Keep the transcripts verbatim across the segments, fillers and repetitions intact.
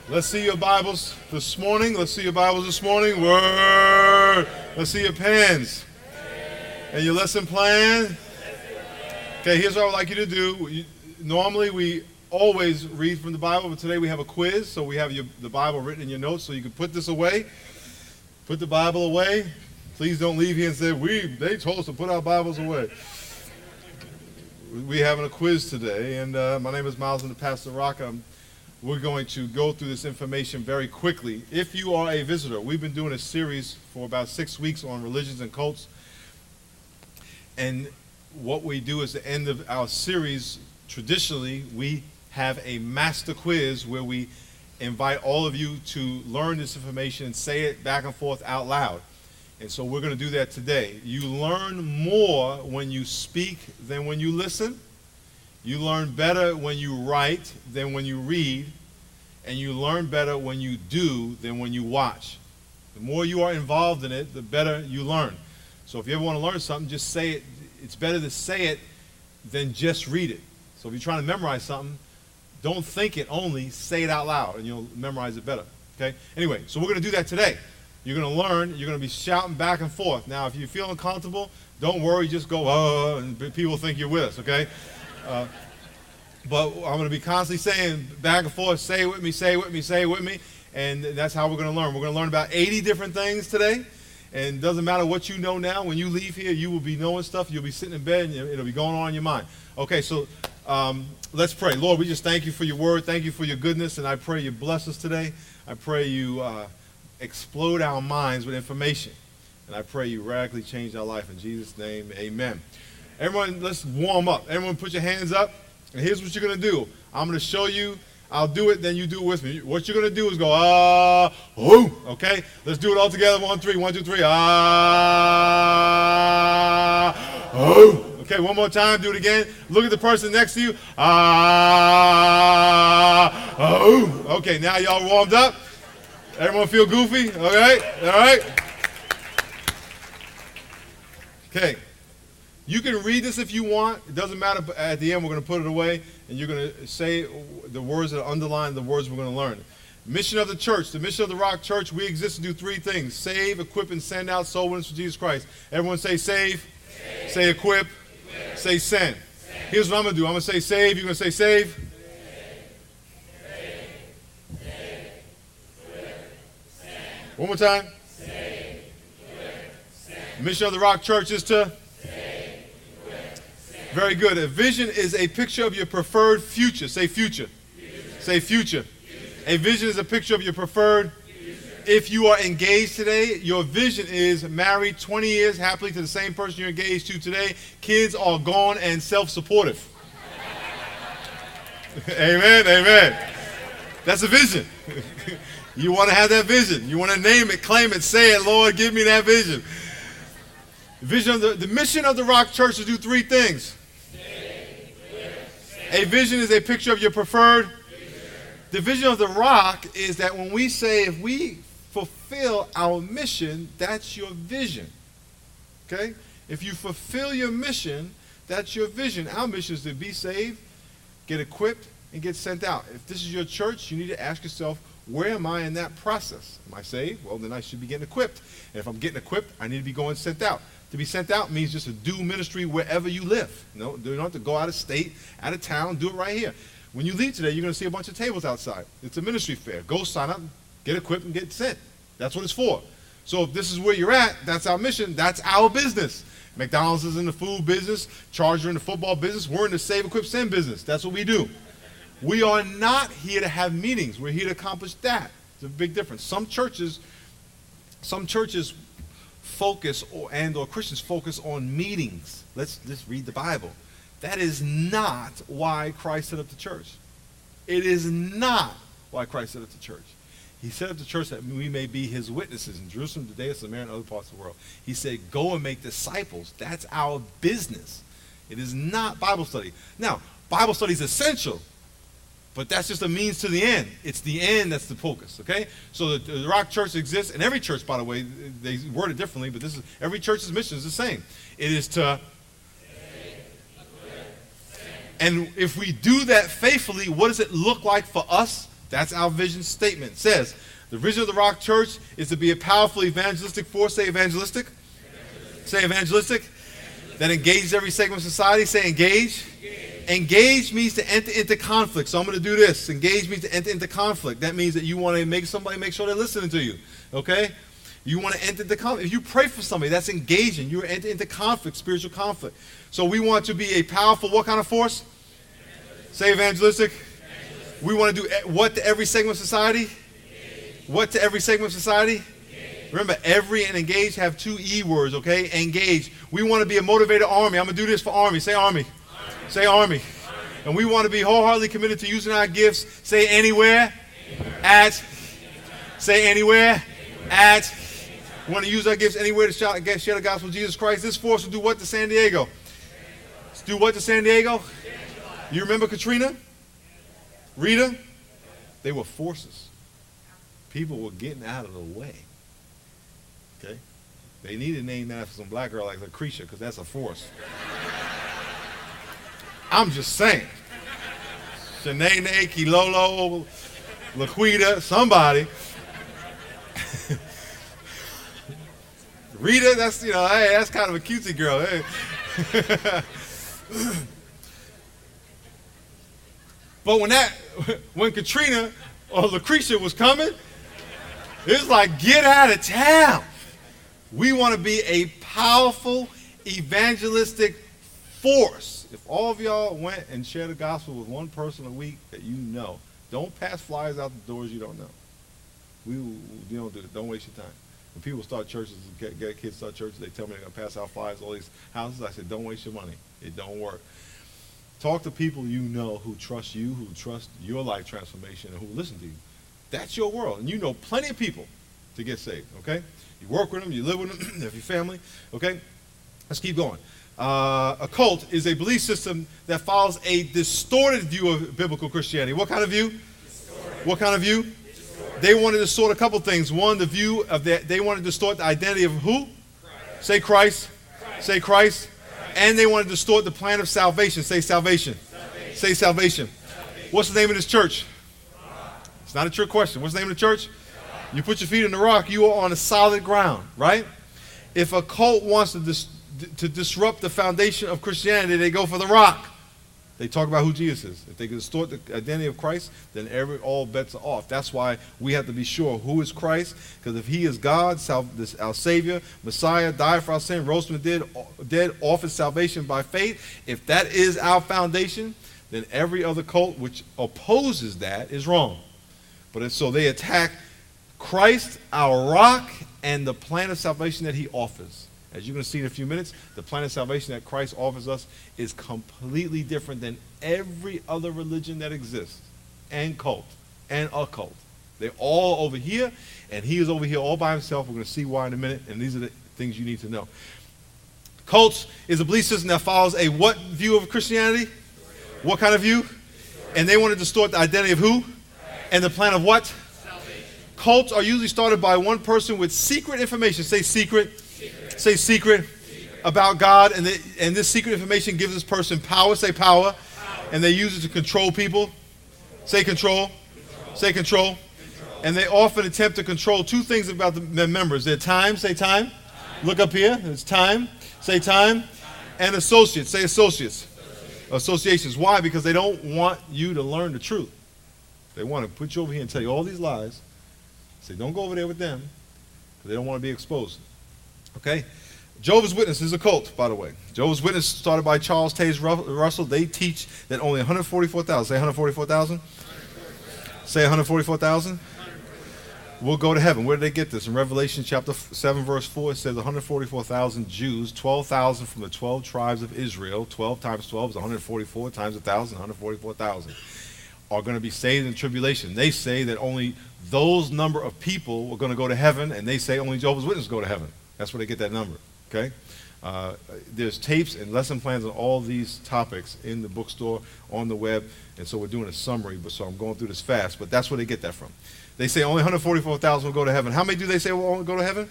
Let's see your Bibles this morning. Let's see your Bibles this morning. Word. Let's see your pens. And your lesson plan. Okay, here's what I would like you to do. Normally, we always read from the Bible, but today we have a quiz, so we have your, the Bible written in your notes, so you can put this away. Put the Bible away. Please don't leave here and say, we, they told us to put our Bibles away. We're having a quiz today, and uh, my name is Miles and the Pastor Rock. I'm We're going to go through this information very quickly. If you are a visitor, we've been doing a series for about six weeks on religions and cults. And what we do is the end of our series, traditionally, we have a master quiz where we invite all of you to learn this information and say it back and forth out loud. And so we're going to do that today. You learn more when you speak than when you listen. You learn better when you write than when you read, and you learn better when you do than when you watch. The more you are involved in it, the better you learn. So if you ever want to learn something, just say it. It's better to say it than just read it. So if you're trying to memorize something, don't think it only, say it out loud, and you'll memorize it better. Okay? Anyway, so we're going to do that today. You're going to learn. You're going to be shouting back and forth. Now, if you feel uncomfortable, don't worry. Just go, oh, and people think you're with us, okay? Uh, but I'm going to be constantly saying back and forth, say it with me, say it with me, say it with me, and that's how we're going to learn. We're going to learn about eighty different things today, and it doesn't matter what you know now. When you leave here, you will be knowing stuff. You'll be sitting in bed, and it'll be going on in your mind. Okay, so um, let's pray. Lord, we just thank you for your word. Thank you for your goodness, and I pray you bless us today. I pray you uh, explode our minds with information, and I pray you radically change our life. In Jesus' name, amen. Everyone, let's warm up. Everyone put your hands up. And here's what you're going to do. I'm going to show you. I'll do it, then you do it with me. What you're going to do is go, ah, whoo. Okay? Let's do it all together. One, three. One, two, three. Ah, whoo. Okay, one more time. Do it again. Look at the person next to you. Ah, whoo. Okay, now y'all warmed up. Everyone feel goofy? All right? All right? Okay. You can read this if you want. It doesn't matter. But at the end, we're going to put it away, and you're going to say the words that are underlined, the words we're going to learn. Mission of the church, the mission of the Rock Church, we exist to do three things: save, equip, and send out soul winners for Jesus Christ. Everyone say save, save. Say equip, equip. Say send. Send. Here's what I'm going to do. I'm going to say save. You're going to say save. Save. Save. Save. Equip. Send. One more time. Save. Equip. Send. Mission of the Rock Church is to Very good. A vision is a picture of your preferred future. Say future. Future. Say future. Future. A vision is a picture of your preferred future. If you are engaged today, your vision is married twenty years happily to the same person you're engaged to today. Kids are gone and self-supportive. Amen. Amen. That's a vision. You want to have that vision. You want to name it, claim it, say it. Lord, give me that vision. The vision of the, the mission of the Rock Church is to do three things. A vision is a picture of your preferred. The vision of the Rock is that when we say if we fulfill our mission, that's your vision. Okay? If you fulfill your mission, that's your vision. Our mission is to be saved, get equipped, and get sent out. If this is your church, you need to ask yourself, where am I in that process? Am I saved? Well, then I should be getting equipped. And if I'm getting equipped, I need to be going sent out. To be sent out means just to do ministry wherever you live. No, you don't have to go out of state, out of town, do it right here. When you leave today, you're going to see a bunch of tables outside. It's a ministry fair. Go sign up, get equipped, and get sent. That's what it's for. So if this is where you're at, that's our mission. That's our business. McDonald's is in the food business. Charger in the football business. We're in the save, equip, send business. That's what we do. We are not here to have meetings. We're here to accomplish that. It's a big difference. Some churches, some churches focus or and or Christians focus on meetings. Let's just read the Bible. That is not why Christ set up the church. It is not why Christ set up the church. He set up the church that we may be his witnesses in Jerusalem, Judea, Samaria, and other parts of the world. He said, go and make disciples. That's our business. It is not Bible study. Now, Bible study is essential, but that's just a means to the end. It's the end that's the focus, okay? So the, the Rock Church exists, and every church, by the way, they word it differently, but this is every church's mission is the same. It is to... And if we do that faithfully, what does it look like for us That's our vision statement. It says, the vision of the Rock Church is to be a powerful evangelistic force. Say evangelistic. evangelistic. Say evangelistic. evangelistic. That engages every segment of society. Say engage. engage. Engage means to enter into conflict. So I'm going to do this. Engage means to enter into conflict. That means that you want to make somebody make sure they're listening to you. Okay? You want to enter the conflict. If you pray for somebody, that's engaging. You're entering into conflict, spiritual conflict. So we want to be a powerful, what kind of force? Evangelistic. Say evangelistic. evangelistic. We want to do what to every segment of society? Engage. What to every segment of society? Engage. Remember, every and engage have two E words, okay? Engage. We want to be a motivated army. I'm going to do this for army. Say army. army. Say army. army. And we want to be wholeheartedly committed to using our gifts. Say anywhere. anywhere. At. Say anywhere. anywhere. At. We want to use our gifts anywhere to shout, share the gospel of Jesus Christ. This force will do what to San Diego? Do what to San Diego? You remember Katrina? Rita? They were forces. People were getting out of the way. Okay? They needed to name that after some black girl like Lucretia, because that's a force. I'm just saying. Shanae, Kilolo, Laquita, somebody. Rita, that's, you know, hey, that's kind of a cutesy girl. Hey. But when that, when Katrina or Lucretia was coming, it was like, get out of town. We want to be a powerful evangelistic force. If all of y'all went and shared the gospel with one person a week that you know, don't pass flyers out the doors you don't know. We, we don't do it. Don't waste your time. When people start churches, get, get kids start churches, they tell me they're going to pass out flyers, all these houses. I said, don't waste your money. It don't work. Talk to people you know who trust you, who trust your life transformation, and who listen to you. That's your world. And you know plenty of people to get saved, okay? You work with them, you live with them, you have your family, okay? Let's keep going. Uh, a cult is a belief system that follows a distorted view of biblical Christianity. What kind of view? Distorted. What kind of view? Distorted. They wanted to distort a couple things. One, the view of that, they wanted to distort the identity of who? Christ. Say Christ. Christ. Say Christ. And they want to distort the plan of salvation. Say salvation. salvation. Say salvation. salvation. What's the name of this church? Rock. It's not a trick question. What's the name of the church? Rock. You put your feet in the rock, you are on a solid ground, right? If a cult wants to, dis- to disrupt the foundation of Christianity, they go for the rock. They talk about who Jesus is. If they can distort the identity of Christ, then every all bets are off. That's why we have to be sure who is Christ, because if he is God, sal- this, our Savior, Messiah, died for our sin, rose from the dead, dead, offered salvation by faith, if that is our foundation, then every other cult which opposes that is wrong. But if, so they attack Christ, our rock, and the plan of salvation that he offers. As you're going to see in a few minutes, the plan of salvation that Christ offers us is completely different than every other religion that exists, and cult, and occult. They're all over here, and he is over here all by himself. We're going to see why in a minute, and these are the things you need to know. Cults is a belief system that follows a what view of Christianity? What kind of view? And they want to distort the identity of who? And the plan of what? Salvation. Cults are usually started by one person with secret information. Say secret. Secret. Say secret, secret about God, and, the, and this secret information gives this person power. Say power. Power. And they use it to control people. Say control. Control. Say control. Control. And they often attempt to control two things about the, the members. Their time. Say time. Time. Look up here. It's time. Say time. Time. And associates. Say associates. Associates. Associations. Why? Because they don't want you to learn the truth. They want to put you over here and tell you all these lies. Say, don't go over there with them, because they don't want to be exposed. Okay? Jehovah's Witness is a cult, by the way. Jehovah's Witness started by Charles Taze Russell. They teach that only one hundred forty-four thousand. Say one hundred forty-four thousand. Say one hundred forty-four thousand. Will go to heaven. Where did they get this? In Revelation chapter seven, verse four, it says one hundred forty-four thousand Jews, twelve thousand from the twelve tribes of Israel. twelve times twelve is one hundred forty-four times one thousand, one hundred forty-four thousand. Are going to be saved in tribulation. They say that only those number of people are going to go to heaven, and they say only Jehovah's Witnesses go to heaven. That's where they get that number. Okay? Uh, there's tapes and lesson plans on all these topics in the bookstore, on the web, and so we're doing a summary, but so I'm going through this fast, but that's where they get that from. They say only one hundred forty-four thousand will go to heaven. How many do they say will only go to heaven?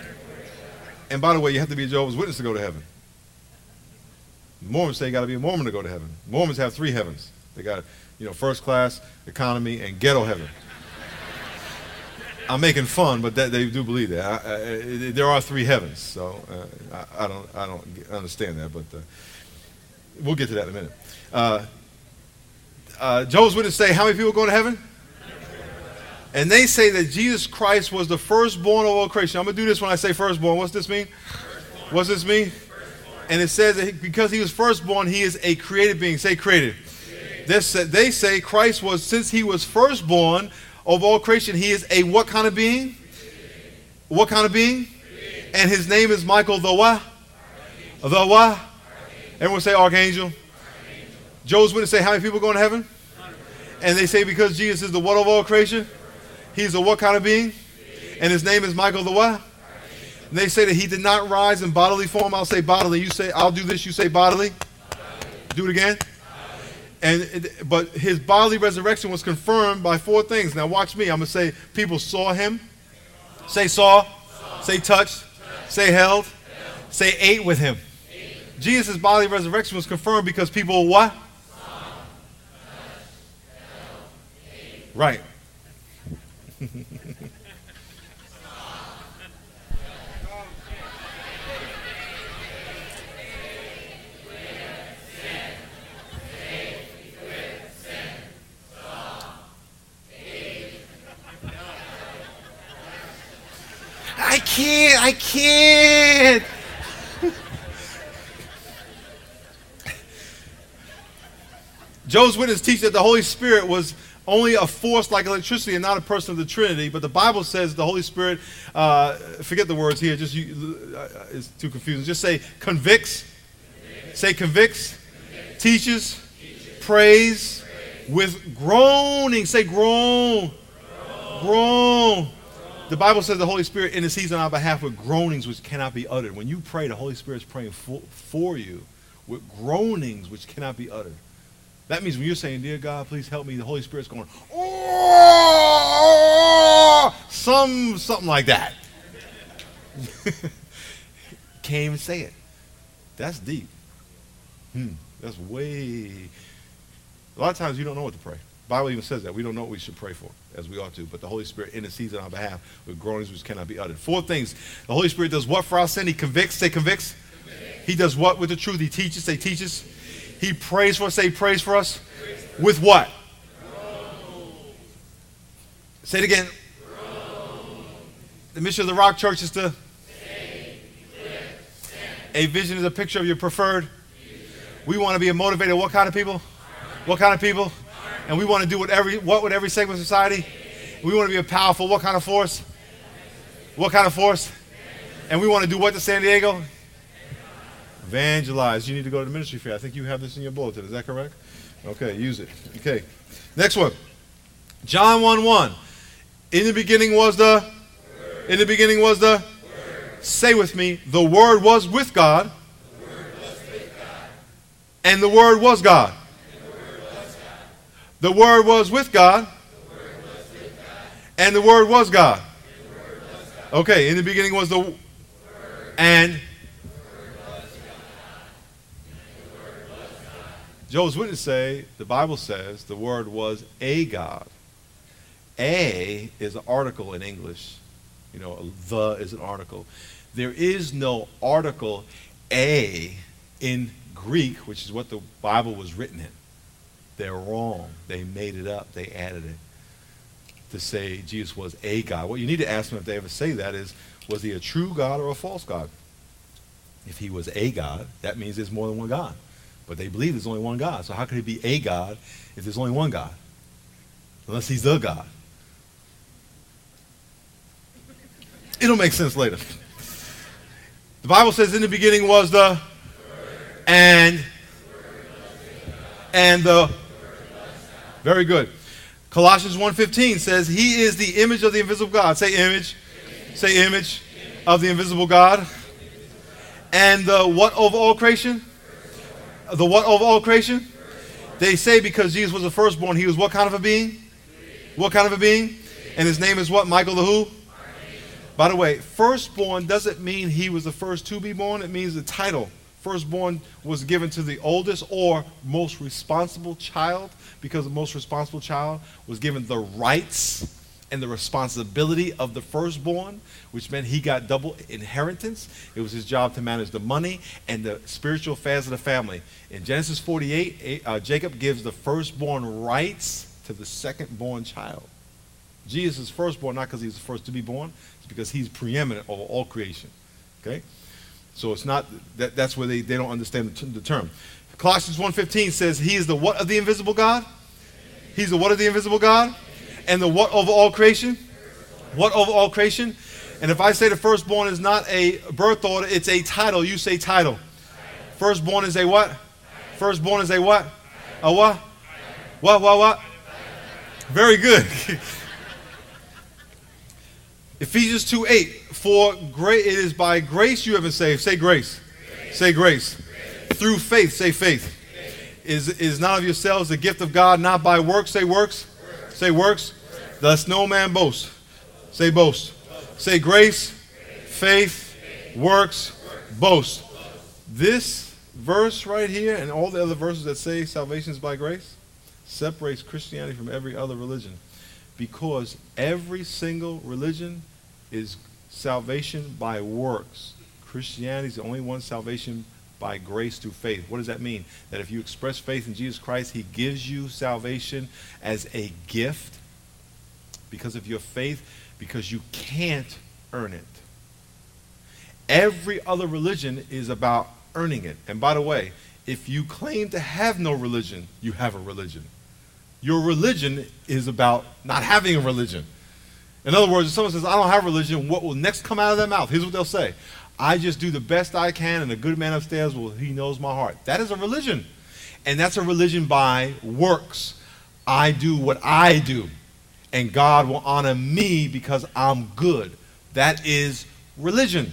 And by the way, you have to be a Jehovah's Witness to go to heaven. Mormons say you got to be a Mormon to go to heaven. Mormons have three heavens. They got You know, first class, economy, and ghetto heaven. I'm making fun, but that, they do believe that. I, I, there are three heavens, so uh, I, I don't I don't understand that, but uh, we'll get to that in a minute. Uh, uh, Jehovah's Witnesses say, how many people are going to heaven? And they say that Jesus Christ was the firstborn of all creation. I'm going to do this when I say firstborn. What's this mean? Firstborn. What's this mean? Firstborn. And it says that because he was firstborn, he is a created being. Say created. created. This, they say Christ was, since he was firstborn of all creation, he is a what kind of being? Created. What kind of being? Created. And his name is Michael the what? Archangel. The what? Archangel. Everyone say archangel. Archangel. Jehovah's Witnesses say how many people are going to heaven? And they say because Jesus is the what of all creation? He's a what kind of being? And his name is Michael the what? And they say that he did not rise in bodily form. I'll say bodily. You say, I'll do this. You say bodily. Do it again. And it, but his bodily resurrection was confirmed by four things. Now watch me. I'm going to say people saw him. Say saw. saw. Say touched. Touch. Say held. held. Say ate with him. Ate. Jesus' bodily resurrection was confirmed because people what? Saw. Touch. Held. Ate. Right. I can't, I can't. Jehovah's Witnesses teach that the Holy Spirit was only a force like electricity and not a person of the Trinity, but the Bible says the Holy Spirit, uh, forget the words here, just you, uh, it's too confusing. Just say convicts, convicts. Say convicts, convicts. Teaches, Teaches. Prays, Praise. With groaning, say groan, groan. groan. The Bible says the Holy Spirit intercedes on our behalf with groanings which cannot be uttered. When you pray, the Holy Spirit is praying for, for you with groanings which cannot be uttered. That means when you're saying, dear God, please help me, the Holy Spirit's going, oh, some, something like that. Can't even say it. That's deep. Hmm, that's way, a lot of times you don't know what to pray. The Bible even says that. We don't know what we should pray for, as we ought to, but the Holy Spirit intercedes on our behalf with groanings which cannot be uttered. Four things. The Holy Spirit does what for our sin? He convicts. Say convicts. Convict. He does what with the truth? He teaches. Say teaches. He prays for us. Say prays for us. Praise with what? Groan. Say it again. Groan. The mission of the Rock Church is to save, live, send. A vision is a picture of your preferred future. We want to be a motivated what kind of people? Harmony. What kind of people? Harmony. And we want to do what every what with every segment of society? We want to be a powerful what kind of force? What kind of force? And we want to do what to San Diego? Evangelize. You need to go to the ministry fair. I think you have this in your bulletin. Is that correct? Okay, use it. Okay. Next one. John one one. In the beginning was the Word. In the beginning was the Word. Say with me, the Word was with God. The Word was with God. And the Word was God. The Word was with God. The Word was with God. And the Word was God. And the Word was God. Okay, in the beginning was the Word. And Jehovah's Witnesses say, the Bible says, the Word was a God. A is an article in English. You know, the is an article. There is no article a in Greek, which is what the Bible was written in. They're wrong. They made it up. They added it to say Jesus was a God. What you need to ask them if they ever say that is, was he a true God or a false God? If he was a God, that means there's more than one God. But they believe there's only one God. So how could he be a God if there's only one God? Unless he's the God. It'll make sense later. The Bible says in the beginning was the and and the very good. Colossians one fifteen says he is the image of the invisible God. Say image. image. Say image, image of the invisible God. And the what of all creation? The what of all creation? They say because Jesus was the firstborn, he was what kind of a being? What kind of a being? And his name is what? Michael the who? By the way, firstborn doesn't mean he was the first to be born. It means the title firstborn was given to the oldest or most responsible child, because the most responsible child was given the rights and the responsibility of the firstborn, which meant he got double inheritance. It was his job to manage the money and the spiritual affairs of the family. In Genesis forty-eight, uh, Jacob gives the firstborn rights to the second-born child. Jesus is firstborn not because he's the first to be born, it's because he's preeminent over all creation. Okay? So it's not, that, that's where they, they don't understand the, the term. Colossians one fifteen says he is the what of the invisible God? He's the what of the invisible God? And the what over all creation? What over all creation? And if I say the firstborn is not a birth order, it's a title. You say title. Firstborn is a what? Firstborn is a what? A what? What, what, what? Very good. Ephesians two eight, for great, it is by grace you have been saved. Say grace. Grace. Say grace. Grace. Through faith. Say faith. Faith. Is, is not of yourselves the gift of God, not by works. Say works. Works. Say works. Works. Thus no man boast. Say boast. Boast. Say grace, grace. Faith, faith. Works, works. Boast. Boast. This verse right here and all the other verses that say salvation is by grace separates Christianity from every other religion. Because every single religion is salvation by works. Christianity is the only one salvation by grace through faith. What does that mean? That if you express faith in Jesus Christ, he gives you salvation as a gift because of your faith, because you can't earn it. Every other religion is about earning it. And by the way, if you claim to have no religion, you have a religion. Your religion is about not having a religion. In other words, if someone says, I don't have religion, what will next come out of their mouth? Here's what they'll say. I just do the best I can, and the good man upstairs, well, he knows my heart. That is a religion. And that's a religion by works. I do what I do, and God will honor me because I'm good. That is religion.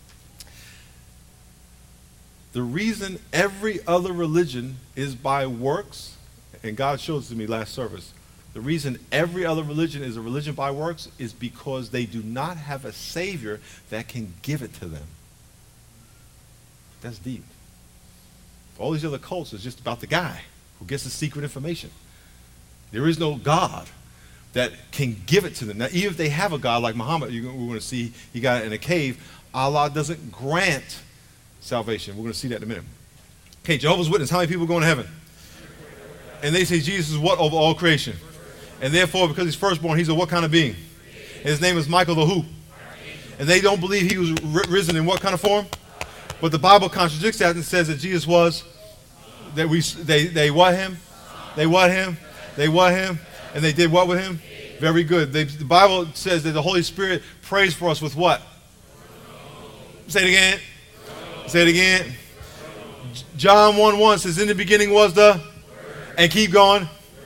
The reason every other religion is by works, and God showed it to me last service, the reason every other religion is a religion by works is because they do not have a Savior that can give it to them. That's deep. All these other cults is just about the guy who gets the secret information. There is no God that can give it to them. Now, even if they have a God like Muhammad, you're, we're going to see he got it in a cave, Allah doesn't grant salvation. We're going to see that in a minute. Okay, Jehovah's Witness, how many people are going to heaven? And they say Jesus is what over all creation? And therefore, because he's firstborn, he's a what kind of being? And his name is Michael the who? And they don't believe he was risen in what kind of form? But the Bible contradicts that and says that Jesus was, that we, they, they what him? They what him? They what him? And they did what with him? Very good. They, the Bible says that the Holy Spirit prays for us with what? Say it again. Say it again. John one one says, in the beginning was the... And keep going.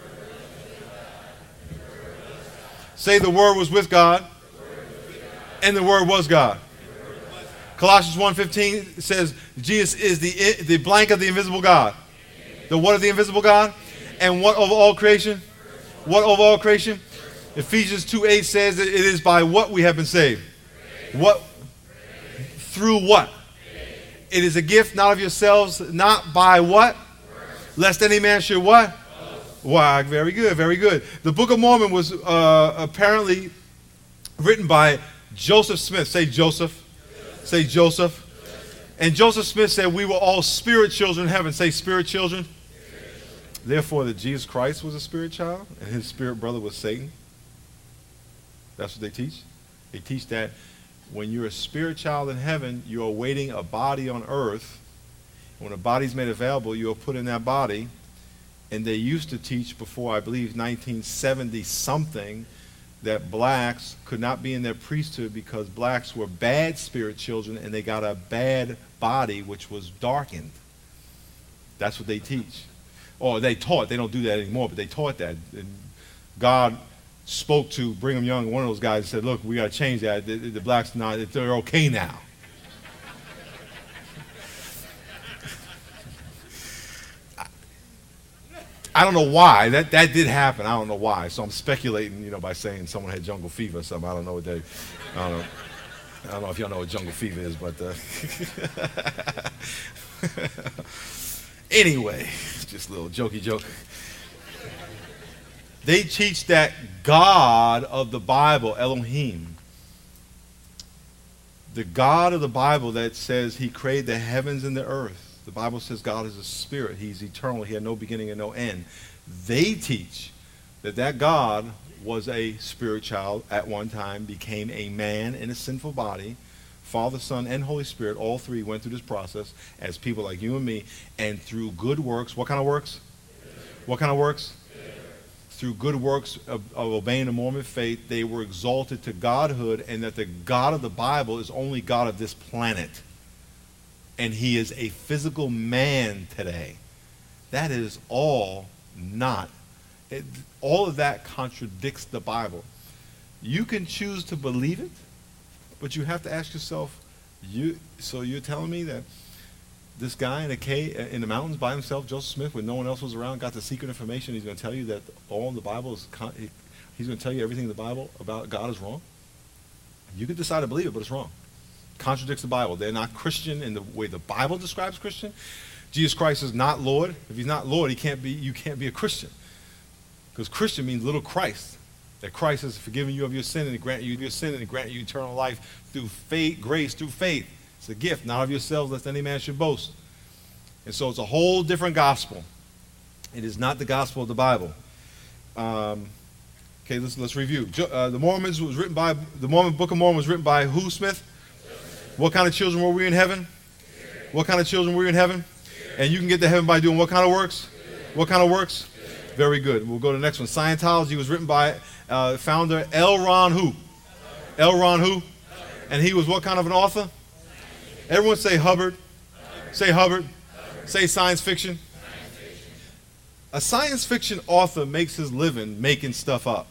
Say the Word was with God. And the Word was God. Colossians one fifteen says Jesus is the, the blank of the invisible God. The what of the invisible God? And what over all creation? What over all creation? Ephesians two eight says that it is by what we have been saved. What? Through what? It is a gift not of yourselves, not by what? Lest any man should what? Why, very good, very good. The Book of Mormon was uh, apparently written by Joseph Smith. Say Joseph. Say Joseph. And Joseph Smith said we were all spirit children in heaven. Say spirit children. Therefore, that Jesus Christ was a spirit child and his spirit brother was Satan. That's what they teach. They teach that when you're a spirit child in heaven, you're awaiting a body on earth. When a body's made available, you're put in that body. And they used to teach before, I believe, nineteen seventy something, that blacks could not be in their priesthood because blacks were bad spirit children and they got a bad body which was darkened. That's what they teach. Or they taught. They don't do that anymore, but they taught that. And God spoke to Brigham Young, one of those guys, and said, look, we got to change that. The, the blacks, not, they're okay now. I don't know why. That that did happen. I don't know why. So I'm speculating, you know, by saying someone had jungle fever or something. I don't know what they, I don't know. I don't know if y'all know what jungle fever is, but uh, Anyway, just a little jokey joke. They teach that God of the Bible, Elohim, the God of the Bible that says he created the heavens and the earth. The Bible says God is a spirit. He's eternal. He had no beginning and no end. They teach that that God was a spirit child at one time, became a man in a sinful body. Father, Son, and Holy Spirit, all three went through this process as people like you and me, and through good works. What kind of works? What kind of works? Through good works of, of obeying the Mormon faith, they were exalted to godhood, and that the God of the Bible is only God of this planet. And he is a physical man today. That is all not. It, all of that contradicts the Bible. You can choose to believe it, but you have to ask yourself, you, so you're telling me that this guy in a cave in the mountains by himself, Joseph Smith, when no one else was around, got the secret information. He's going to tell you that all in the Bible is. Con- he's going to tell you everything in the Bible about God is wrong. You can decide to believe it, but it's wrong. Contradicts the Bible. They're not Christian in the way the Bible describes Christian. Jesus Christ is not Lord. If he's not Lord, he can't be. You can't be a Christian, because Christian means little Christ. That Christ has forgiven you of your sin and grant you your sin and grant you eternal life through faith, grace through faith. It's a gift, not of yourselves, lest any man should boast. And so it's a whole different gospel. It is not the gospel of the Bible. Um, okay, let's let's review. Uh, the Mormons was written by the Mormon Book of Mormon was written by who? Smith. What kind of children were we in heaven? What kind of children were we in heaven? And you can get to heaven by doing what kind of works? What kind of works? Very good. We'll go to the next one. Scientology was written by uh, founder L. Ron who? L. Ron who? And he was what kind of an author? Everyone say Hubbard. Say Hubbard. Say science fiction. A science fiction author makes his living making stuff up.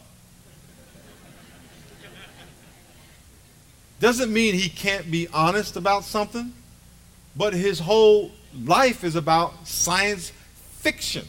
Doesn't mean he can't be honest about something, but his whole life is about science fiction.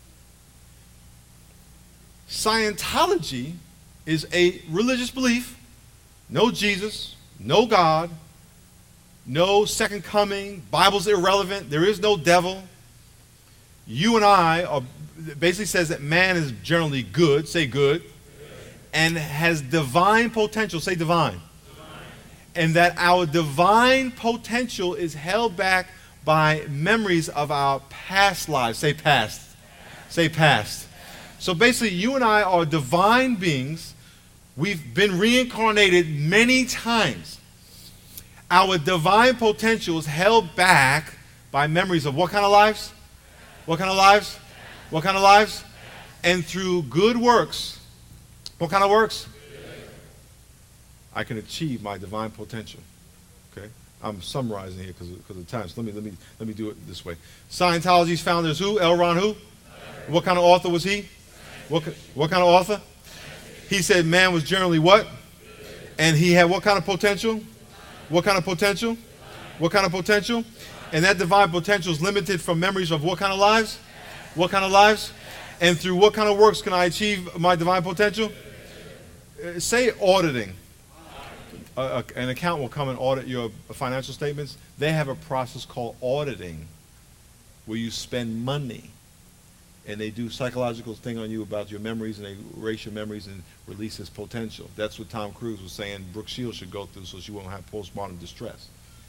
Scientology is a religious belief. No Jesus, no God, no second coming. Bible's irrelevant. There is no devil. You and I are, basically says that man is generally good, say good, and has divine potential, say divine. And that our divine potential is held back by memories of our past lives. Say past. Say past. So basically, you and I are divine beings. We've been reincarnated many times. Our divine potential is held back by memories of what kind of lives? What kind of lives? What kind of lives? And through good works. What kind of works? I can achieve my divine potential. Okay? I'm summarizing here because of, of time. So let me let me let me do it this way. Scientology's founder is who? L. Ron who? What kind of author was he? What what kind of author? He said man was generally what? And he had what kind of potential? What kind of potential? What kind of potential? And that divine potential is limited from memories of what kind of lives? What kind of lives? And through what kind of works can I achieve my divine potential? Uh, say auditing. Uh, an accountant will come and audit your financial statements. They have a process called auditing where you spend money. And they do psychological thing on you about your memories, and they erase your memories and release his potential. That's what Tom Cruise was saying Brooke Shields should go through so she won't have postmortem distress.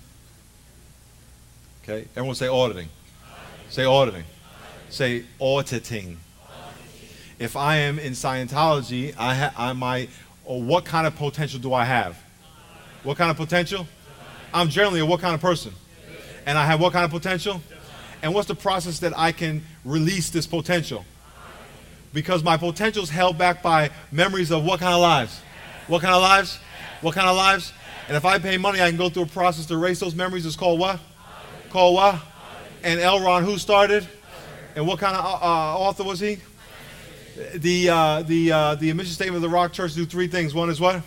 Okay? Everyone say auditing. Auditing. Say auditing. Auditing. Say auditing. Auditing. If I am in Scientology, I ha- I might, or what kind of potential do I have? What kind of potential? I'm generally a what kind of person? And I have what kind of potential? And what's the process that I can release this potential? Because my potential is held back by memories of what kind of lives? What kind of lives? What kind of lives? And if I pay money, I can go through a process to erase those memories. It's called what? Called what? And L. Ron who started? And what kind of uh, author was he? The uh, the uh, the mission statement of the Rock Church do three things. One is what?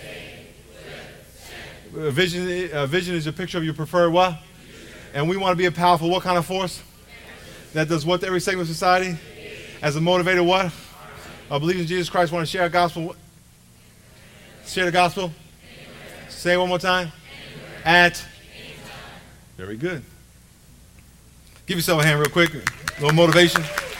A vision. A vision is a picture of your preferred what? And we want to be a powerful what kind of force? That does what to every segment of society? As a motivator what? I believe in Jesus Christ, want to share our gospel. Share the gospel. Say it one more time. At. Very good. Give yourself a hand real quick. A little motivation.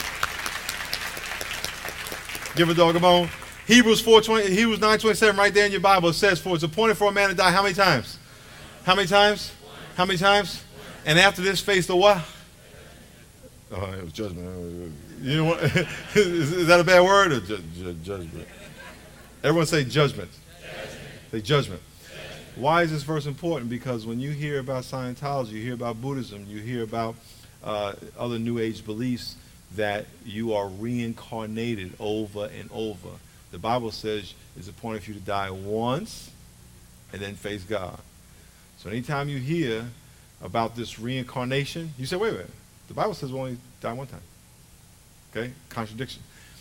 Give a dog a bone. Hebrews four twenty, Hebrews nine twenty-seven, right there in your Bible, it says, for it's appointed for a man to die how many times? How many times? How many times? And after this, face the what? Oh, it was judgment. You know what? is, is that a bad word or ju- ju- judgment? Everyone say judgment. Judgment. Say judgment. Judgment. Why is this verse important? Because when you hear about Scientology, you hear about Buddhism, you hear about uh, other New Age beliefs that you are reincarnated over and over. The Bible says it's appointed for you to die once and then face God. So anytime you hear about this reincarnation, you say, wait a minute. The Bible says we only die one time. Okay? Contradiction.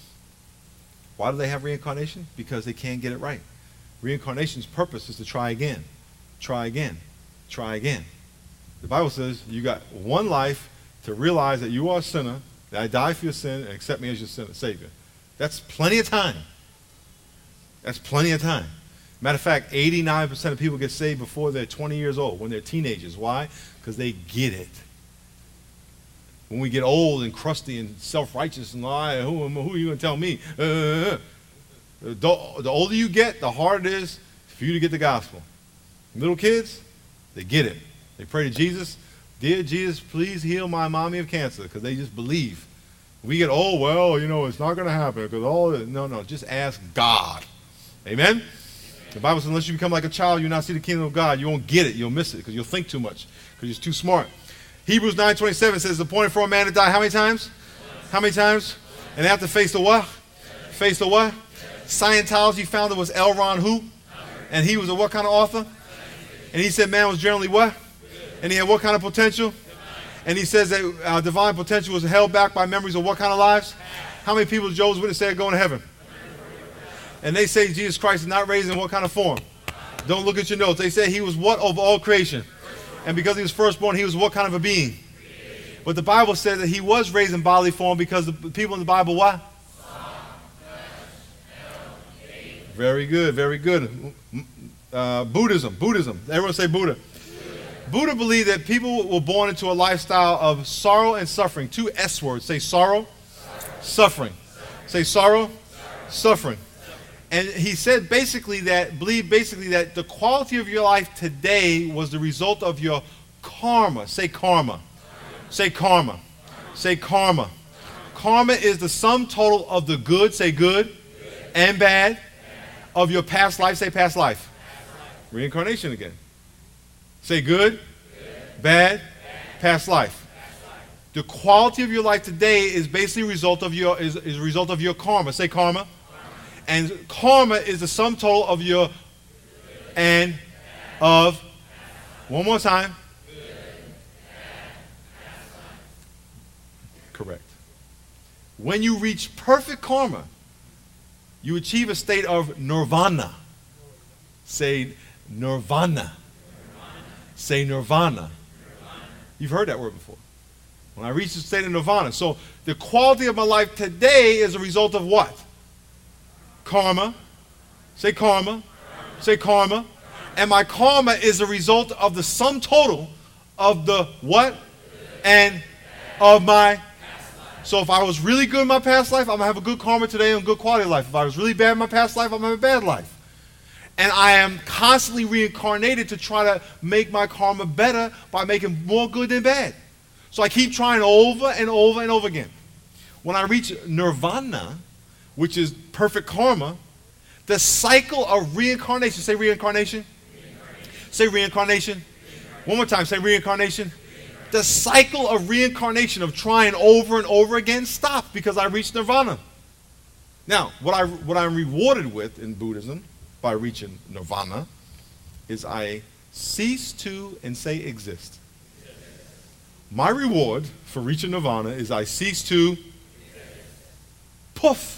Why do they have reincarnation? Because they can't get it right. Reincarnation's purpose is to try again. Try again. Try again. The Bible says you got one life to realize that you are a sinner, that I died for your sin, and accept me as your sinner, Savior. That's plenty of time. That's plenty of time. Matter of fact, eighty-nine percent of people get saved before they're twenty years old, when they're teenagers. Why? Because they get it. When we get old and crusty and self-righteous and lie, who, who are you going to tell me? Uh, the, the older you get, the harder it is for you to get the gospel. Little kids, they get it. They pray to Jesus, dear Jesus, please heal my mommy of cancer, because they just believe. We get, oh, well, you know, it's not going to happen, because all, no, no, just ask God. Amen? The Bible says unless you become like a child, you'll not see the kingdom of God. You won't get it. You'll miss it, because you'll think too much, because you're too smart. Hebrews nine twenty-seven says, appointed for a man to die how many times? How many times? And they have to face the what? Face the what? Scientology founder was L. Ron who? And he was a what kind of author? And he said man was generally what? And he had what kind of potential? And he says that uh, divine potential was held back by memories of what kind of lives? How many people Jehovah's Witnesses say are going to heaven? And they say Jesus Christ is not raised in what kind of form? Don't look at your notes. They say he was what over all creation? And because he was firstborn, he was what kind of a being? But the Bible says that he was raised in bodily form because the people in the Bible what? Very good, very good. Uh, Buddhism, Buddhism. Everyone say Buddha. Buddha believed that people were born into a lifestyle of sorrow and suffering. Two S words. Say sorrow, suffering. Say sorrow, suffering. And he said basically that, believe basically that the quality of your life today was the result of your karma. Say karma. Say karma. Say karma. Karma is the sum total of the good, say good, and bad, of your past life. Say past life. Reincarnation again. Say good, bad, past life. The quality of your life today is basically a result of your, is, is a result of your karma. Say karma. And karma is the sum total of your and of, one more time. Correct. When you reach perfect karma, you achieve a state of nirvana. Say nirvana. Say nirvana. You've heard that word before. When I reach the state of nirvana. So the quality of my life today is a result of what? Karma. Say karma. Karma. Say karma. Karma. And my karma is a result of the sum total of the what? And of my. So if I was really good in my past life, I'm going to have a good karma today and good quality of life. If I was really bad in my past life, I'm going to have a bad life. And I am constantly reincarnated to try to make my karma better by making more good than bad. So I keep trying over and over and over again. When I reach nirvana, which is perfect karma, the cycle of reincarnation. Say reincarnation. Reincarnation. Say reincarnation. Reincarnation. One more time. Say reincarnation. Reincarnation. The cycle of reincarnation, of trying over and over again, stops because I reached nirvana. Now, what, I, what I'm rewarded with in Buddhism by reaching nirvana is I cease to, and say exist. My reward for reaching nirvana is I cease to, poof.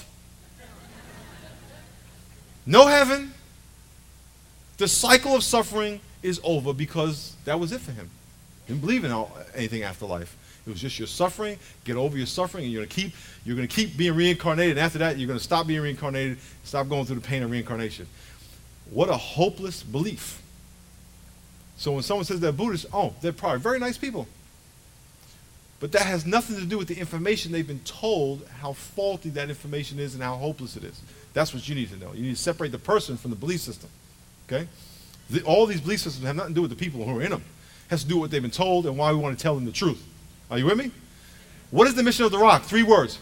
No heaven. The cycle of suffering is over because that was it for him. He didn't believe in all, anything after life. It was just your suffering. Get over your suffering, and you're gonna keep you're gonna keep being reincarnated. And after that, you're gonna stop being reincarnated, stop going through the pain of reincarnation. What a hopeless belief. So when someone says they're Buddhist, oh, they're probably very nice people. But that has nothing to do with the information they've been told, how faulty that information is and how hopeless it is. That's what you need to know. You need to separate the person from the belief system. Okay? The, all these belief systems have nothing to do with the people who are in them. It has to do with what they've been told and why we want to tell them the truth. Are you with me? What is the mission of the Rock? Three words.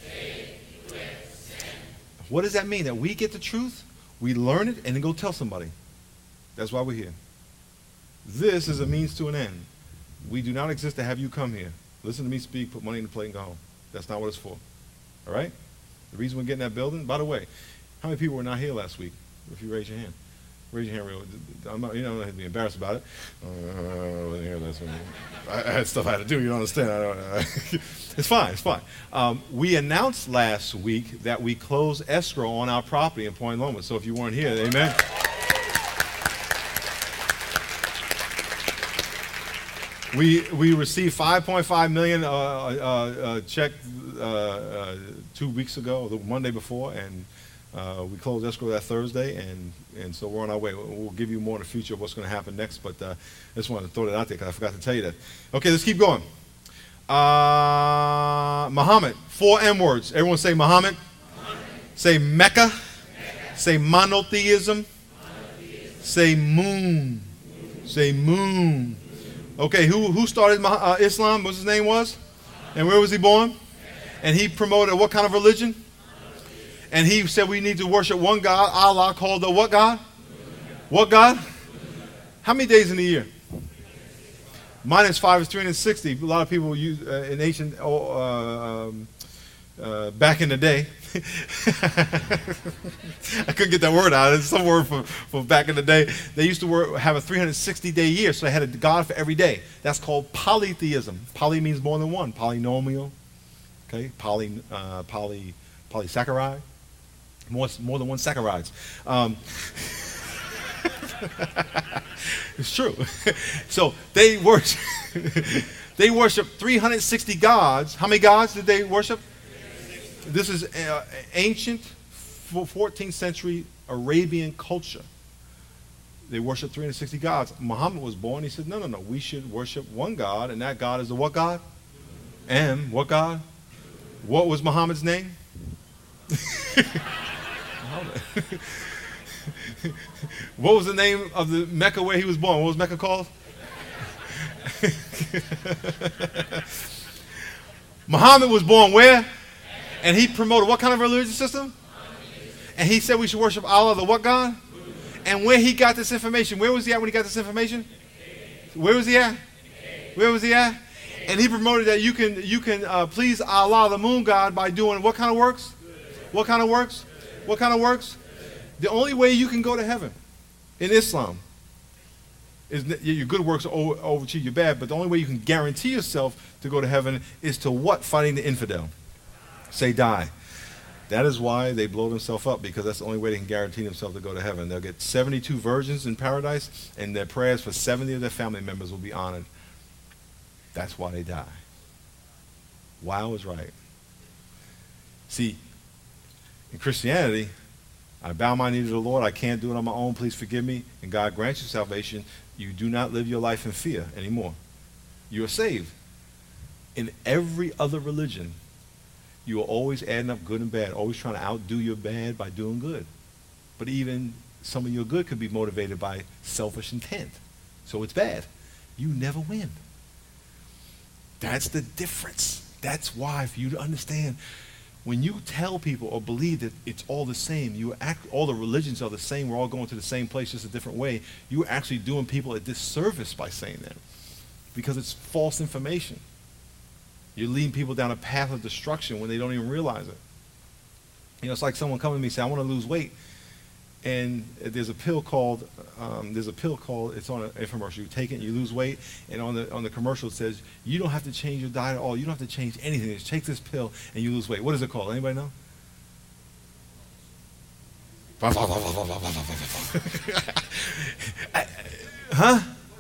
What does that mean? That we get the truth, we learn it, and then go tell somebody. That's why we're here. This is a means to an end. We do not exist to have you come here. Listen to me speak, put money in the plate, and go home. That's not what it's for. All right? The reason we're getting that building, by the way, how many people were not here last week? If you raise your hand. Raise your hand real. I'm not, you don't have to be embarrassed about it. Uh, I wasn't here last week. I, I had stuff I had to do. You don't understand. I don't, I, it's fine. It's fine. Um, we announced last week that we closed escrow on our property in Point Loma. So if you weren't here, amen. We we received five point five million dollars uh, uh, uh, check uh, uh, two weeks ago, the Monday before, and uh, we closed escrow that Thursday, and, and so we're on our way. We'll give you more in the future of what's going to happen next, but uh, I just wanted to throw that out there because I forgot to tell you that. Okay, let's keep going. Uh, Muhammad, four M words. Everyone say Muhammad. Muhammad. Say Mecca. Mecca. Say monotheism. monotheism. Say moon. moon. Say moon. Okay, who who started uh, Islam? What his name was? And where was he born? And he promoted what kind of religion? And he said we need to worship one God, Allah, called the what God? What God? How many days in a year? Minus five is three hundred sixty. A lot of people use uh, in ancient, uh, um, uh, back in the day. I couldn't get that word out. It's some word for, for back in the day. They used to work, have a three hundred sixty day year, so they had a God for every day. That's called polytheism. Poly means more than one. Polynomial, okay? Poly, uh, poly, polysaccharide, more more than one saccharides. Um, it's true. So they worship. They worship three hundred sixty gods. How many gods did they worship? This is uh, ancient fourteenth century Arabian culture. They worship three hundred sixty gods. Muhammad was born. He said, no, no, no. We should worship one God, and that God is the what God? M. What God? What was Muhammad's name? What was the name of the Mecca where he was born? What was Mecca called? Muhammad was born where? And he promoted what kind of religious system? And he said we should worship Allah, the what God? And where he got this information, where was he at when he got this information? Where was he at? Where was he at? And he promoted that you can you can uh, please Allah, the moon God, by doing what kind of works? What kind of works? What kind of works? The only way you can go to heaven in Islam is that your good works over, overachieve your bad, but the only way you can guarantee yourself to go to heaven is to what? Fighting the infidel. Say die. That is why they blow themselves up, because that's the only way they can guarantee themselves to go to heaven. They'll get seventy-two virgins in paradise, and their prayers for seventy of their family members will be honored. That's why they die. Wow is right. See, in Christianity, I bow my knee to the Lord. I can't do it on my own. Please forgive me. And God grants you salvation. You do not live your life in fear anymore. You are saved. In every other religion, you are always adding up good and bad, always trying to outdo your bad by doing good. But even some of your good could be motivated by selfish intent. So it's bad. You never win. That's the difference. That's why, for you to understand, when you tell people or believe that it's all the same, you act, all the religions are the same, we're all going to the same place, just a different way, you're actually doing people a disservice by saying that, because it's false information. You're leading people down a path of destruction when they don't even realize it. You know, it's like someone coming to me and say, I want to lose weight. And there's a pill called, um, there's a pill called, it's on an infomercial. You take it and you lose weight. And on the on the commercial it says, you don't have to change your diet at all. You don't have to change anything. Just take this pill and you lose weight. What is it called? Anybody know? Huh?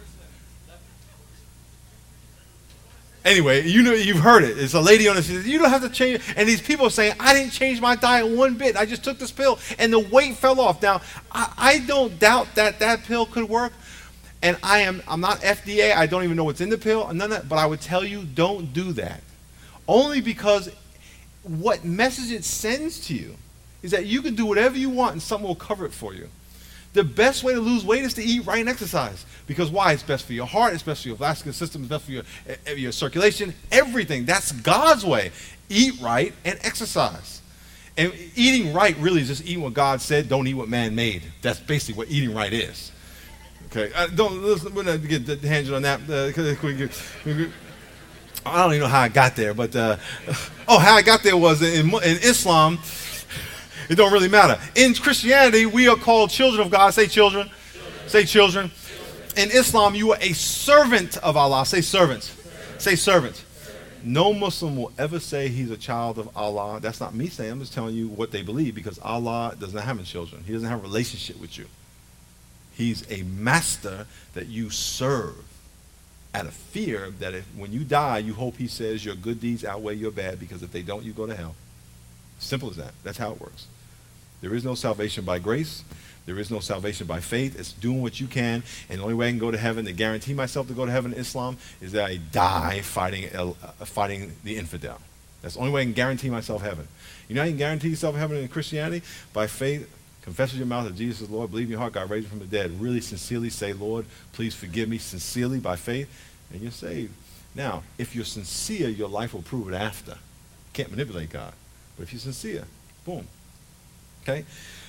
Anyway, you know, you've heard it. It's a lady on the street. You don't have to change. And these people are saying, I didn't change my diet one bit. I just took this pill and the weight fell off. Now, I, I don't doubt that that pill could work. And I am, I'm not F D A. I don't even know what's in the pill, none of that, but I would tell you, don't do that. Only because what message it sends to you is that you can do whatever you want and something will cover it for you. The best way to lose weight is to eat right and exercise. Because why? It's best for your heart, it's best for your vascular system, it's best for your, uh, your circulation, everything. That's God's way. Eat right and exercise. And eating right really is just eating what God said, don't eat what man made. That's basically what eating right is. Okay, uh, don't, listen, we're not going to get the tangent on that. Uh, we, we, we, I don't even know how I got there, but, uh, oh, how I got there was in, in Islam, it don't really matter. In Christianity, we are called children of God. Say children. children. Say children. In Islam, you are a servant of Allah. Say servant. Say servant. No Muslim will ever say he's a child of Allah. That's not me saying. I'm just telling you what they believe, because Allah doesn't have any children. He doesn't have a relationship with you. He's a master that you serve out of fear that if, when you die, you hope he says your good deeds outweigh your bad, because if they don't, you go to hell. Simple as that. That's how it works. There is no salvation by grace. There is no salvation by faith. It's doing what you can. And the only way I can go to heaven, to guarantee myself to go to heaven in Islam, is that I die fighting, uh, fighting the infidel. That's the only way I can guarantee myself heaven. You know how you can guarantee yourself heaven in Christianity? By faith. Confess with your mouth that Jesus is Lord. Believe in your heart God raised him from the dead. Really sincerely say, Lord, please forgive me, sincerely by faith, and you're saved. Now, if you're sincere, your life will prove it after. You can't manipulate God. But if you're sincere, boom. Okay?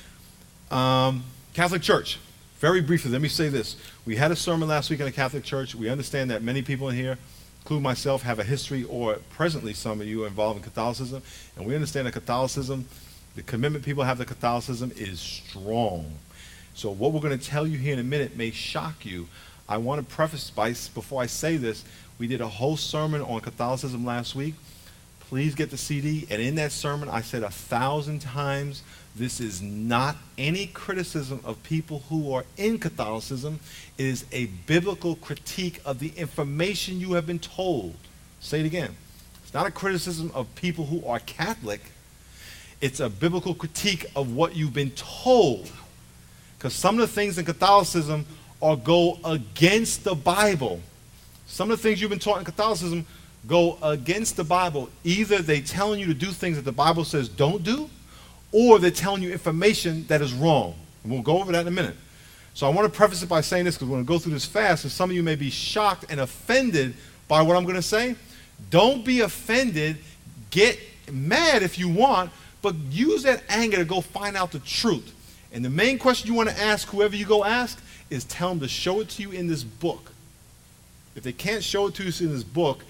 Um, Catholic Church. Very briefly, let me say this. We had a sermon last week in a Catholic church. We understand that many people in here, including myself, have a history, or presently some of you are involved in Catholicism. And we understand that Catholicism, the commitment people have to Catholicism is strong. So what we're going to tell you here in a minute may shock you. I want to preface by, before I say this, we did a whole sermon on Catholicism last week. Please get the C D. And in that sermon, I said a thousand times, this is not any criticism of people who are in Catholicism. It is a biblical critique of the information you have been told. Say it again. It's not a criticism of people who are Catholic. It's a biblical critique of what you've been told. Because some of the things in Catholicism are go against the Bible. Some of the things you've been taught in Catholicism go against the Bible. Either they're telling you to do things that the Bible says don't do, or they're telling you information that is wrong. And we'll go over that in a minute. So I want to preface it by saying this, because we're going to go through this fast, and some of you may be shocked and offended by what I'm going to say. Don't be offended. Get mad if you want, but use that anger to go find out the truth. And the main question you want to ask whoever you go ask is tell them to show it to you in this book. If they can't show it to you in this book,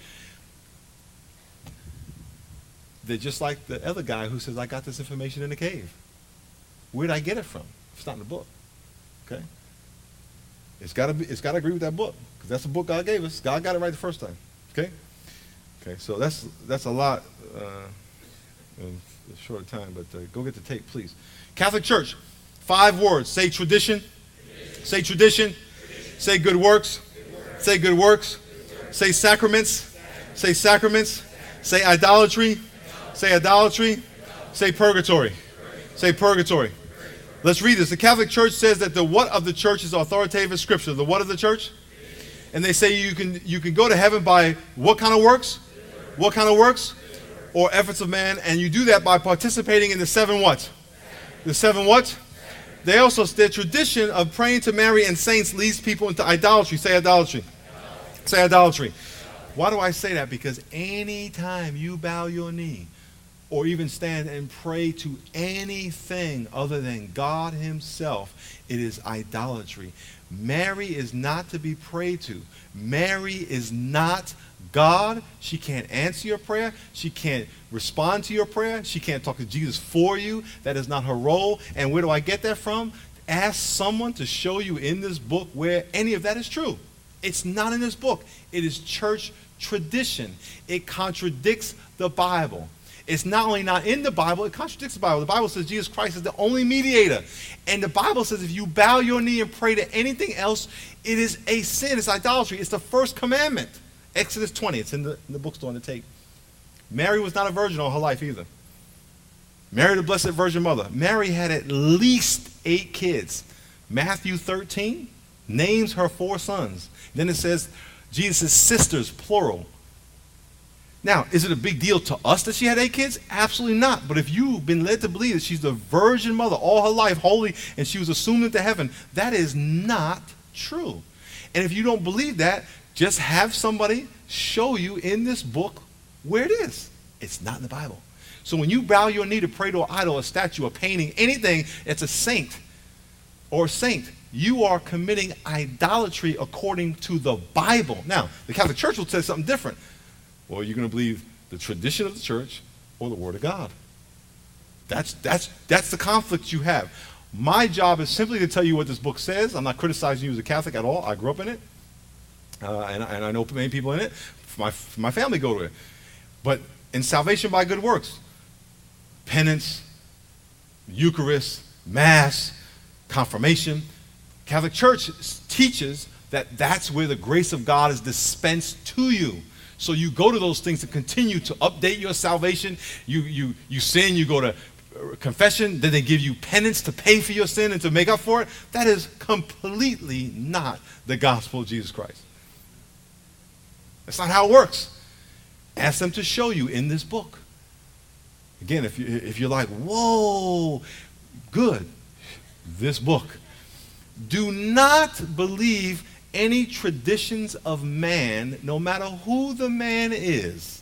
they're just like the other guy who says, I got this information in the cave. Where did I get it from? It's not in the book. Okay? It's got to be. It's got to agree with that book, because that's the book God gave us. God got it right the first time. Okay? Okay. So that's that's a lot uh, in a short time, but uh, go get the tape, please. Catholic Church. Five words. Say tradition. Tradition. Say tradition. Tradition. Say good works. Good works. Say good works. Good works. Say sacraments. Sacraments. Say sacraments. Sacraments. Say idolatry. Say idolatry. Say purgatory. Say purgatory. Let's read this. The Catholic Church says that the what of the church is authoritative in Scripture. The what of the church? And they say you can you can go to heaven by what kind of works? What kind of works? Or efforts of man. And you do that by participating in the seven what? The seven what? They also, their tradition of praying to Mary and saints leads people into idolatry. Say idolatry. Say idolatry. Why do I say that? Because anytime you bow your knee, or even stand and pray to anything other than God himself, it is idolatry. Mary is not to be prayed to. Mary is not God. She can't answer your prayer. She can't respond to your prayer. She can't talk to Jesus for you. That is not her role. And where do I get that from? Ask someone to show you in this book where any of that is true. It's not in this book. It is church tradition. It contradicts the Bible. It's not only not in the Bible, it contradicts the Bible. The Bible says Jesus Christ is the only mediator. And the Bible says if you bow your knee and pray to anything else, it is a sin. It's idolatry. It's the first commandment. Exodus twenty. It's in the, in the bookstore on the tape. Mary was not a virgin all her life either. Mary, the Blessed Virgin Mother. Mary had at least eight kids. Matthew thirteen, names her four sons. Then it says Jesus' sisters, plural. Now, is it a big deal to us that she had eight kids? Absolutely not. But if you've been led to believe that she's the virgin mother all her life, holy, and she was assumed into heaven, that is not true. And if you don't believe that, just have somebody show you in this book where it is. It's not in the Bible. So when you bow your knee to pray to an idol, a statue, a painting, anything that's a saint or a saint, you are committing idolatry according to the Bible. Now, the Catholic Church will say something different. Well, you're going to believe the tradition of the church or the Word of God. That's, that's, that's the conflict you have. My job is simply to tell you what this book says. I'm not criticizing you as a Catholic at all. I grew up in it, uh, and, and I know many people in it. My, my family go to it. But in salvation by good works, penance, Eucharist, Mass, confirmation, Catholic Church teaches that that's where the grace of God is dispensed to you. So you go to those things to continue to update your salvation. You, you, you sin, you go to confession, then they give you penance to pay for your sin and to make up for it. That is completely not the gospel of Jesus Christ. That's not how it works. Ask them to show you in this book. Again, if, you, if you're like, whoa, good, this book. Do not believe any traditions of man, no matter who the man is.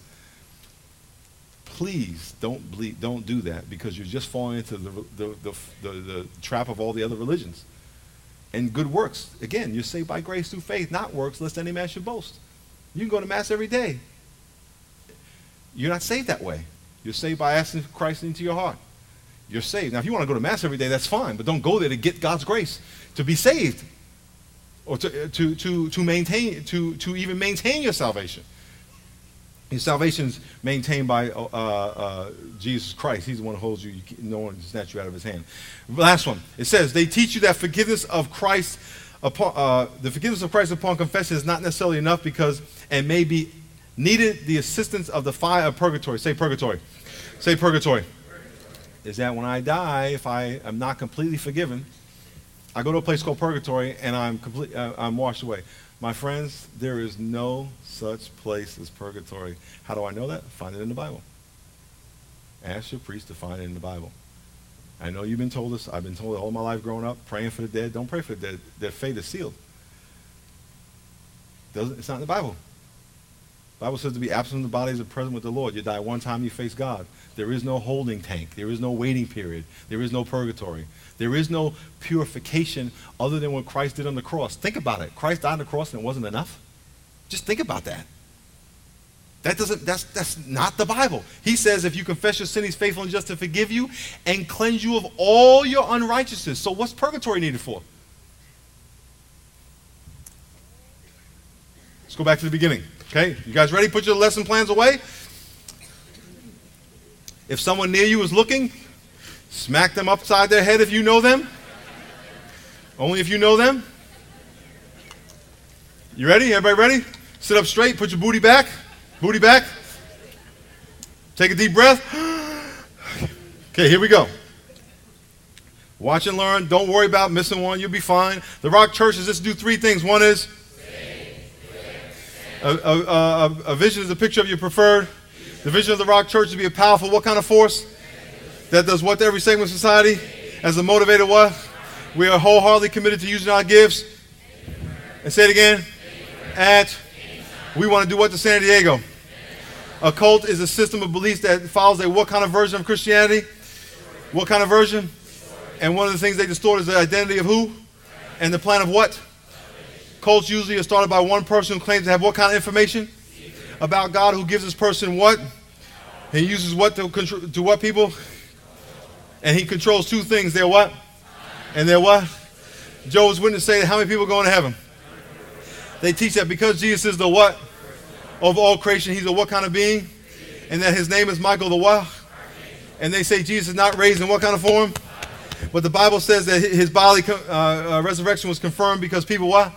Please don't bleed, don't do that, because you're just falling into the, the, the, the, the trap of all the other religions. And good works, again, you're saved by grace through faith, not works, lest any man should boast. You can go to Mass every day. You're not saved that way. You're saved by asking Christ into your heart. You're saved. Now, if you want to go to Mass every day, that's fine, but don't go there to get God's grace, to be saved. Or to, to, to, to maintain, to, to even maintain your salvation. Your salvation is maintained by uh, uh, Jesus Christ. He's the one who holds you. you no one can snatch you out of his hand. Last one. It says, they teach you that forgiveness of Christ, upon, uh, the forgiveness of Christ upon confession is not necessarily enough because, and may be needed the assistance of the fire of purgatory. Say purgatory. Say purgatory. Is that when I die, if I am not completely forgiven, I go to a place called purgatory, and I'm complete, uh, I'm washed away. My friends, there is no such place as purgatory. How do I know that? Find it in the Bible. Ask your priest to find it in the Bible. I know you've been told this. I've been told it all my life growing up, praying for the dead. Don't pray for the dead. Their fate is sealed. Doesn't, it's not in the Bible. The Bible says to be absent in the body is present with the Lord. You die one time, you face God. There is no holding tank. There is no waiting period. There is no purgatory. There is no purification other than what Christ did on the cross. Think about it. Christ died on the cross and it wasn't enough. Just think about that. That doesn't, that's, that's not the Bible. He says if you confess your sin, he's faithful and just to forgive you and cleanse you of all your unrighteousness. So what's purgatory needed for? Let's go back to the beginning. Okay, you guys ready? Put your lesson plans away. If someone near you is looking, smack them upside their head if you know them. Only if you know them. You ready? Everybody ready? Sit up straight. Put your booty back. Booty back. Take a deep breath. Okay, here we go. Watch and learn. Don't worry about missing one. You'll be fine. The Rock Church is just do three things. One is a, a, a, a vision is a picture of your preferred. The vision of the Rock Church is to be a powerful what kind of force? That does what to every segment of society? As a motivator what? We are wholeheartedly committed to using our gifts. And say it again. At. We want to do what to San Diego? A cult is a system of beliefs that follows a what kind of version of Christianity? What kind of version? And one of the things they distort is the identity of who? And the plan of what? Cults usually are started by one person who claims to have what kind of information? About God, who gives this person what? He uses what to control, to what people? And he controls two things. They're what? And they're what? Jehovah's Witnesses say how many people are going to heaven? They teach that because Jesus is the what? Of all creation, he's a what kind of being? And that his name is Michael the what? And they say Jesus is not raised in what kind of form? But the Bible says that his bodily uh, uh, resurrection was confirmed because people what?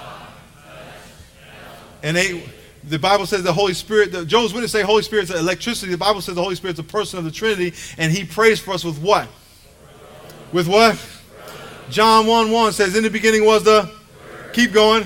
And they, the Bible says the Holy Spirit, the, Jehovah's Witnesses say Holy Spirit's electricity. The Bible says the Holy Spirit's a person of the Trinity, and he prays for us with what? With what? John one one says, in the beginning was the Keep going.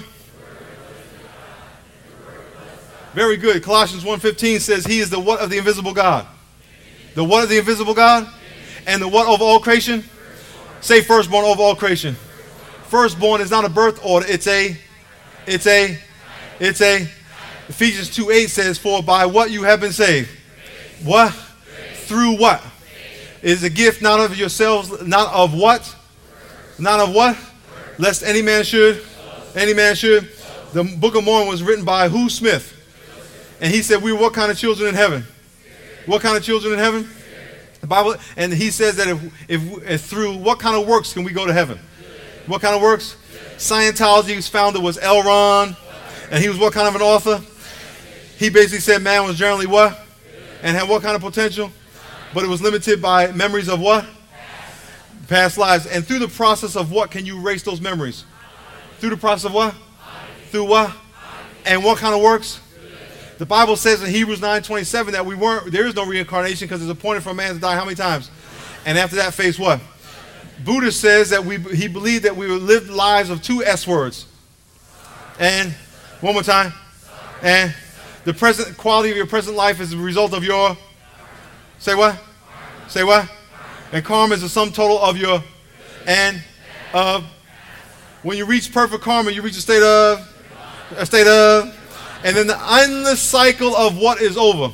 Very good. Colossians one fifteen says he is the what of the invisible God? The what of the invisible God? And the what of all creation? Say firstborn over all creation. Firstborn is not a birth order. It's a, it's a, it's a, Ephesians two eight says, for by what you have been saved. What? Through what? It is a gift not of yourselves, not of what? Not of what? Lest any man should. Any man should. The Book of Mormon was written by who? Smith. And he said, we were what kind of children in heaven? What kind of children in heaven? The Bible, and he says that if, if, if through what kind of works can we go to heaven? What kind of works? Scientology's founder was L. Ron, and he was what kind of an author? He basically said man was generally what? And had what kind of potential? But it was limited by memories of what? Past lives. And through the process of what can you erase those memories? Through the process of what? Through what? And what kind of works? The Bible says in Hebrews nine twenty-seven that we weren't, there is no reincarnation because it's appointed for a man to die how many times? And after that face what? Buddha says that we he believed that we would live lives of two S words. And one more time. And the present quality of your present life is the result of your, say what? Say what? And karma is the sum total of your, and of, when you reach perfect karma, you reach a state of, a state of, and then the endless cycle of what is over.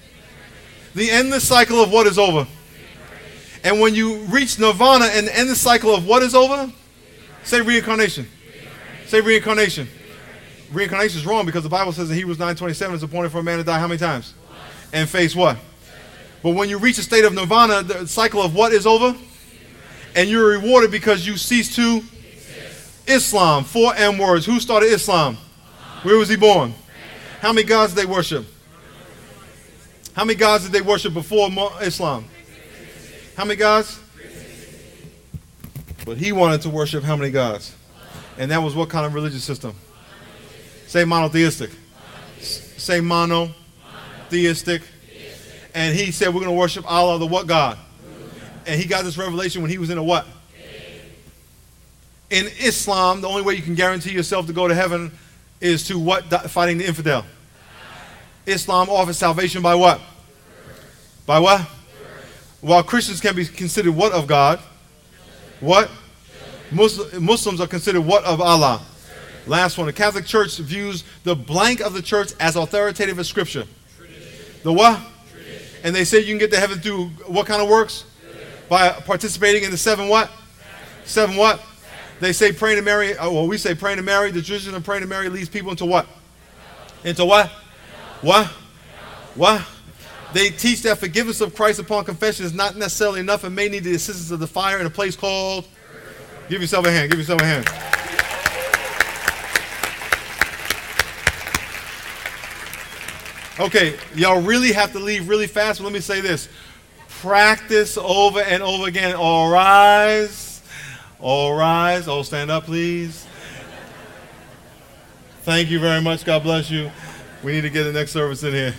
The endless cycle of what is over. And when you reach nirvana and the endless cycle of what is over, say reincarnation. Say reincarnation. Reincarnation is wrong because the Bible says in Hebrews nine twenty-seven it's appointed for a man to die how many times? And face what? But when you reach a state of nirvana, the cycle of what is over? And you're rewarded because you cease to Islam. Four M words. Who started Islam? Where was he born? How many gods did they worship? How many gods did they worship before Islam? How many gods? But he wanted to worship how many gods? And that was what kind of religious system? Say monotheistic. Say monotheistic. And he said we're going to worship Allah, the what God? And he got this revelation when he was in a what? In Islam, the only way you can guarantee yourself to go to heaven is to what? Fighting the infidel. Islam offers salvation by what? By what? While Christians can be considered what of God? What? Muslim, Muslims are considered what of Allah? Last one. The Catholic Church views the blank of the church as authoritative as Scripture. The what? And they say you can get to heaven through what kind of works? By participating in the seven what? Seven what? They say praying to Mary, well we say praying to Mary, the tradition of praying to Mary leads people into what? Into what? What? What? They teach that forgiveness of Christ upon confession is not necessarily enough and may need the assistance of the fire in a place called, give yourself a hand, give yourself a hand. Okay, y'all really have to leave really fast, but let me say this. Practice over and over again. All rise. All rise. All stand up, please. Thank you very much. God bless you. We need to get the next service in here.